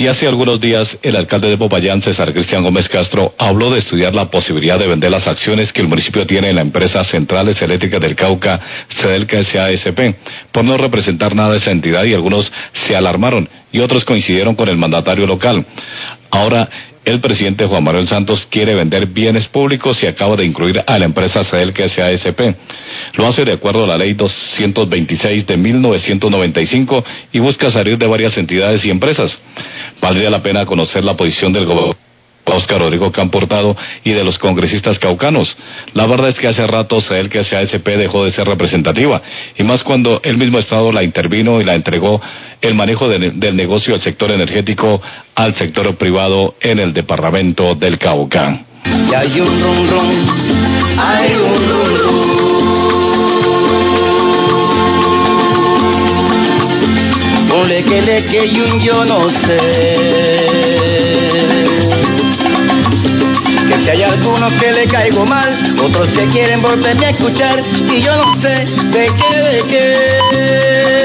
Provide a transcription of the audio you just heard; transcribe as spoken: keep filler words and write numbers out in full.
Y hace algunos días, el alcalde de Popayán, César Cristian Gómez Castro, habló de estudiar la posibilidad de vender las acciones que el municipio tiene en la empresa Centrales Eléctricas del Cauca, Cedelca S A S P, por no representar nada de esa entidad, y algunos se alarmaron y otros coincidieron con el mandatario local. Ahora, el presidente Juan Manuel Santos quiere vender bienes públicos y acaba de incluir a la empresa Cedelca S A S P. Lo hace de acuerdo a la ley doscientos veintiséis de mil novecientos noventa y cinco y busca salir de varias entidades y empresas. Valdría la pena conocer la posición del gobernador Óscar Rodrigo Campo Hurtado y de los congresistas caucanos. La verdad es que hace rato Cedelca S A S P dejó de ser representativa, y más cuando el mismo Estado la intervino y la entregó el manejo de, del negocio del sector energético al sector privado en el departamento del Cauca. Y hay un rum rum, hay un rum rum, un leque leque y un yo no sé. Que si hay algunos que le caigo mal, otros que quieren volverme a escuchar, y yo no sé de qué, de qué.